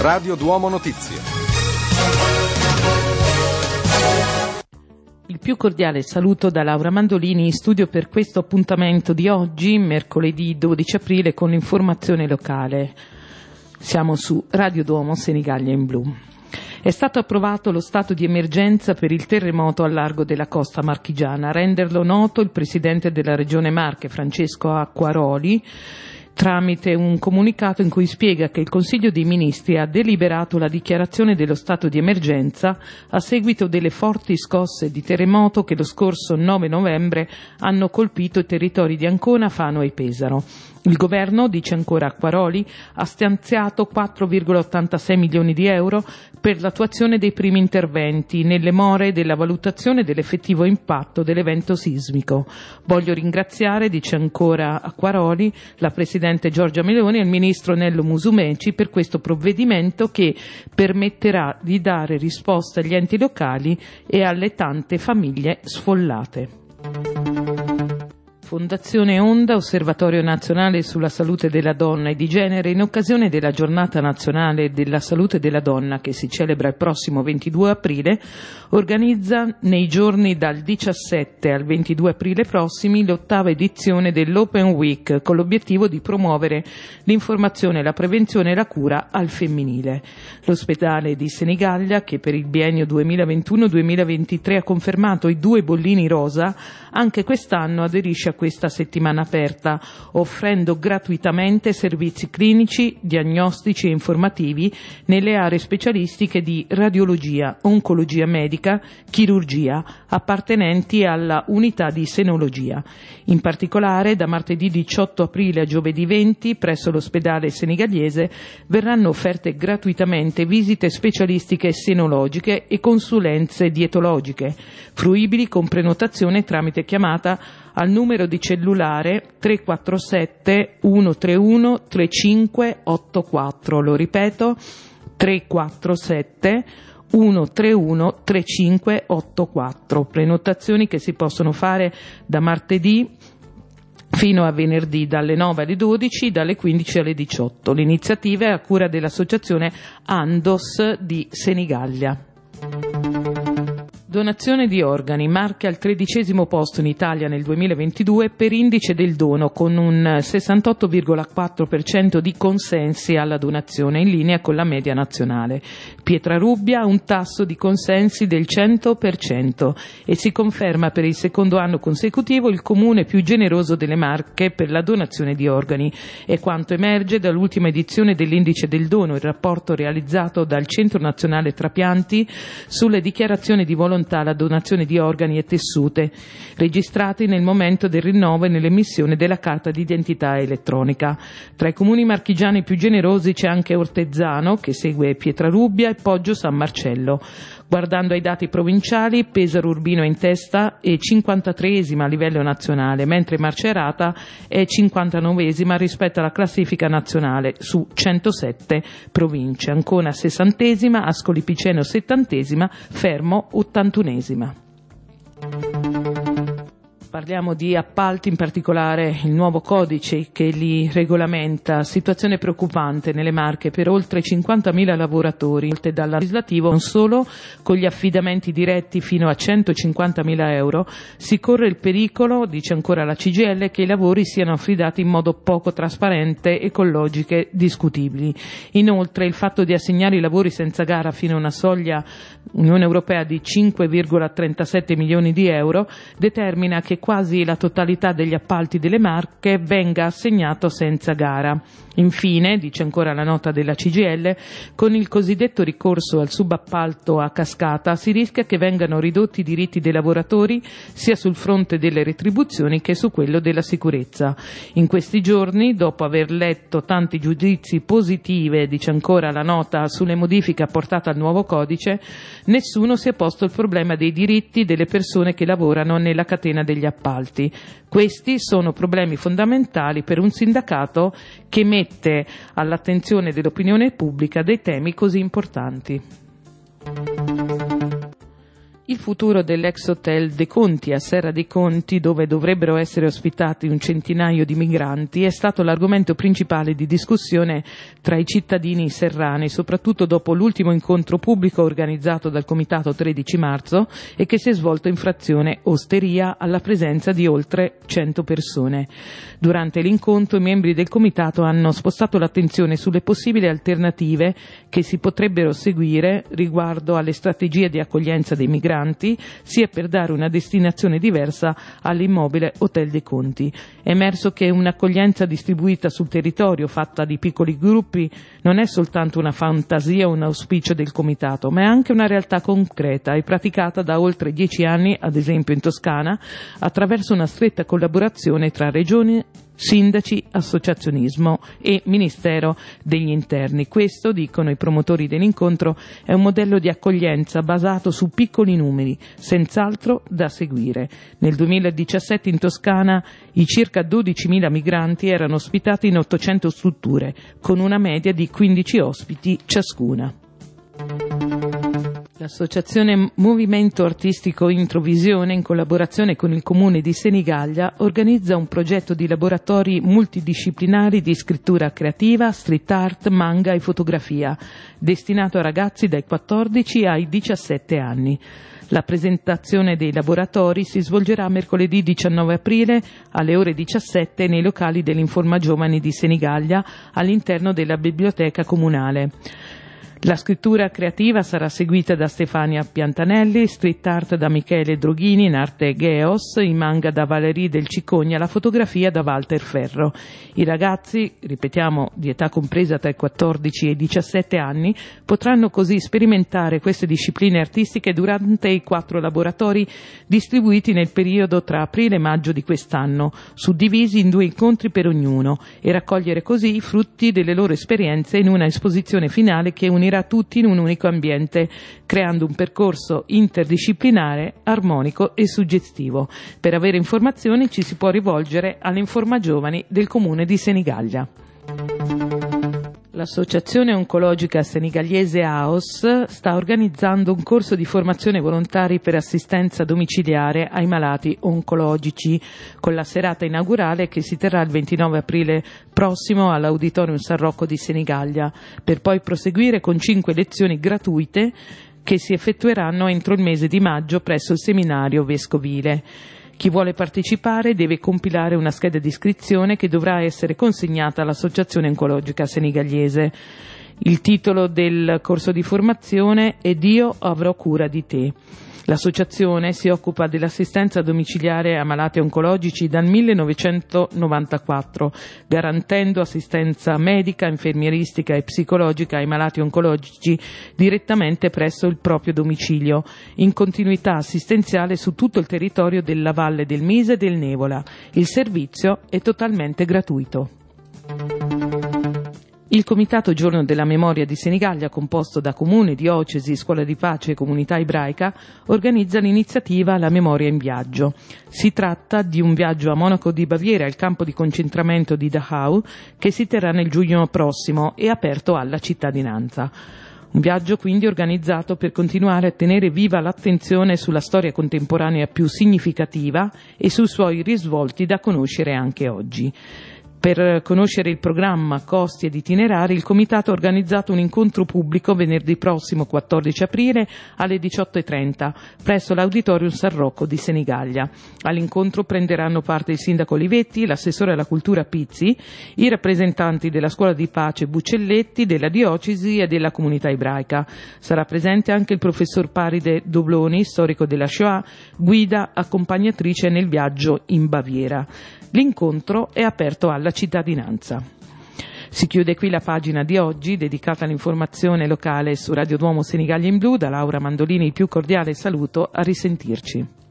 Radio Duomo Notizie. Il più cordiale saluto da Laura Mandolini in studio per questo appuntamento di oggi, mercoledì 12 aprile, con l'informazione locale. Siamo su Radio Duomo Senigallia in blu. È stato approvato lo stato di emergenza per il terremoto al largo della costa marchigiana. A renderlo noto il presidente della Regione Marche, Francesco Acquaroli, tramite un comunicato in cui spiega che il Consiglio dei Ministri ha deliberato la dichiarazione dello stato di emergenza a seguito delle forti scosse di terremoto che lo scorso 9 novembre hanno colpito i territori di Ancona, Fano e Pesaro. Il governo, dice ancora Acquaroli, ha stanziato 4,86 milioni di euro per l'attuazione dei primi interventi nelle more della valutazione dell'effettivo impatto dell'evento sismico. Voglio ringraziare, dice ancora Acquaroli, la Presidente Giorgia Meloni e il Ministro Nello Musumeci per questo provvedimento che permetterà di dare risposta agli enti locali e alle tante famiglie sfollate. Fondazione Onda, Osservatorio Nazionale sulla Salute della Donna e di Genere, in occasione della Giornata Nazionale della Salute della Donna, che si celebra il prossimo 22 aprile, organizza nei giorni dal 17 al 22 aprile prossimi l'8ª edizione dell'Open Week, con l'obiettivo di promuovere l'informazione, la prevenzione e la cura al femminile. L'ospedale di Senigallia, che per il biennio 2021-2023 ha confermato i 2 bollini rosa, anche quest'anno aderisce a questa settimana aperta, offrendo gratuitamente servizi clinici, diagnostici e informativi nelle aree specialistiche di radiologia, oncologia medica, chirurgia, appartenenti alla unità di senologia. In particolare, da martedì 18 aprile a giovedì 20, presso l'ospedale senegaliese, verranno offerte gratuitamente visite specialistiche senologiche e consulenze dietologiche, fruibili con prenotazione tramite chiamata al numero di cellulare 347 131 3584. Lo ripeto, 347 131 3584. Prenotazioni che si possono fare da martedì fino a venerdì dalle 9 alle 12, dalle 15 alle 18. L'iniziativa è a cura dell'associazione Andos di Senigallia. Donazione di organi, Marche al 13° posto in Italia nel 2022 per indice del dono, con un 68,4% di consensi alla donazione, in linea con la media nazionale. Pietrarubbia ha un tasso di consensi del 100% e si conferma per il secondo anno consecutivo il comune più generoso delle Marche per la donazione di organi. È quanto emerge dall'ultima edizione dell'indice del dono, il rapporto realizzato dal Centro Nazionale Trapianti sulle dichiarazioni di volontà alla donazione di organi e tessute registrati nel momento del rinnovo e nell'emissione della carta d'identità elettronica. Tra i comuni marchigiani più generosi c'è anche Ortezzano, che segue Pietrarubbia, e Poggio San Marcello. Guardando ai dati provinciali, Pesaro Urbino è in testa e 53esima a livello nazionale, mentre Marcerata è 59esima rispetto alla classifica nazionale su 107 province. Ancona 60esima, Ascoli Piceno 70esima, Fermo 81esima. Parliamo di appalti, in particolare il nuovo codice che li regolamenta. Situazione preoccupante nelle Marche per oltre 50.000 lavoratori. Dal legislativo, non solo con gli affidamenti diretti fino a 150.000 euro, si corre il pericolo, dice ancora la CGIL, che i lavori siano affidati in modo poco trasparente e con logiche discutibili. Inoltre, il fatto di assegnare i lavori senza gara fino a una soglia Unione Europea di 5,37 milioni di euro determina che quasi la totalità degli appalti delle Marche venga assegnato senza gara. Infine, dice ancora la nota della CGIL, con il cosiddetto ricorso al subappalto a cascata si rischia che vengano ridotti i diritti dei lavoratori sia sul fronte delle retribuzioni che su quello della sicurezza. In questi giorni, dopo aver letto tanti giudizi positivi, dice ancora la nota, sulle modifiche apportate al nuovo codice, nessuno si è posto il problema dei diritti delle persone che lavorano nella catena degli appalti. Questi sono problemi fondamentali per un sindacato che mette all'attenzione dell'opinione pubblica dei temi così importanti. Il futuro dell'ex hotel De Conti a Serra dei Conti, dove dovrebbero essere ospitati un centinaio di migranti, è stato l'argomento principale di discussione tra i cittadini serrani, soprattutto dopo l'ultimo incontro pubblico organizzato dal Comitato 13 marzo e che si è svolto in frazione Osteria alla presenza di oltre 100 persone. Durante l'incontro i membri del Comitato hanno spostato l'attenzione sulle possibili alternative che si potrebbero seguire riguardo alle strategie di accoglienza dei migranti, sia per dare una destinazione diversa all'immobile Hotel dei Conti. È emerso che un'accoglienza distribuita sul territorio, fatta di piccoli gruppi, non è soltanto una fantasia o un auspicio del Comitato, ma è anche una realtà concreta e praticata da oltre 10 anni, ad esempio in Toscana, attraverso una stretta collaborazione tra Regione, sindaci, associazionismo e Ministero degli Interni. Questo, dicono i promotori dell'incontro, è un modello di accoglienza basato su piccoli numeri, senz'altro da seguire. Nel 2017 in Toscana i circa 12.000 migranti erano ospitati in 800 strutture, con una media di 15 ospiti ciascuna. L'associazione Movimento Artistico Introvisione, in collaborazione con il Comune di Senigallia, organizza un progetto di laboratori multidisciplinari di scrittura creativa, street art, manga e fotografia, destinato a ragazzi dai 14 ai 17 anni. La presentazione dei laboratori si svolgerà mercoledì 19 aprile alle ore 17 nei locali dell'Informa Giovani di Senigallia all'interno della biblioteca comunale. La scrittura creativa sarà seguita da Stefania Piantanelli, street art da Michele Droghini, in arte Geos, i manga da Valerie del Cicogna, la fotografia da Walter Ferro. I ragazzi, ripetiamo, di età compresa tra i 14 e i 17 anni, potranno così sperimentare queste discipline artistiche durante i 4 laboratori distribuiti nel periodo tra aprile e maggio di quest'anno, suddivisi in 2 incontri per ognuno, e raccogliere così i frutti delle loro esperienze in una esposizione finale che unirà tutti in un unico ambiente, creando un percorso interdisciplinare, armonico e suggestivo. Per avere informazioni ci si può rivolgere all'Informa Giovani del Comune di Senigallia. L'Associazione Oncologica Senigagliese AOS sta organizzando un corso di formazione volontari per assistenza domiciliare ai malati oncologici, con la serata inaugurale che si terrà il 29 aprile prossimo all'Auditorium San Rocco di Senigallia, per poi proseguire con 5 lezioni gratuite che si effettueranno entro il mese di maggio presso il seminario vescovile. Chi vuole partecipare deve compilare una scheda di iscrizione che dovrà essere consegnata all'Associazione Oncologica Senigagliese. Il titolo del corso di formazione è Dio avrò cura di te. L'associazione si occupa dell'assistenza domiciliare a malati oncologici dal 1994, garantendo assistenza medica, infermieristica e psicologica ai malati oncologici direttamente presso il proprio domicilio, in continuità assistenziale su tutto il territorio della Valle del Mise e del Nevola. Il servizio è totalmente gratuito. Il Comitato Giorno della Memoria di Senigallia, composto da Comune, Diocesi, Scuola di Pace e Comunità Ebraica, organizza l'iniziativa La Memoria in Viaggio. Si tratta di un viaggio a Monaco di Baviera, al campo di concentramento di Dachau, che si terrà nel giugno prossimo e aperto alla cittadinanza. Un viaggio quindi organizzato per continuare a tenere viva l'attenzione sulla storia contemporanea più significativa e sui suoi risvolti da conoscere anche oggi. Per conoscere il programma, costi ed itinerari, il Comitato ha organizzato un incontro pubblico venerdì prossimo 14 aprile alle 18:30 presso l'Auditorium San Rocco di Senigallia. All'incontro prenderanno parte il Sindaco Olivetti, l'assessore alla cultura Pizzi, i rappresentanti della Scuola di Pace Buccelletti, della Diocesi e della Comunità Ebraica. Sarà presente anche il professor Paride Dobloni, storico della Shoah, guida accompagnatrice nel viaggio in Baviera. L'incontro è aperto alla cittadinanza. Si chiude qui la pagina di oggi dedicata all'informazione locale su Radio Duomo Senigallia in Blu. Da Laura Mandolini il più cordiale saluto, a risentirci.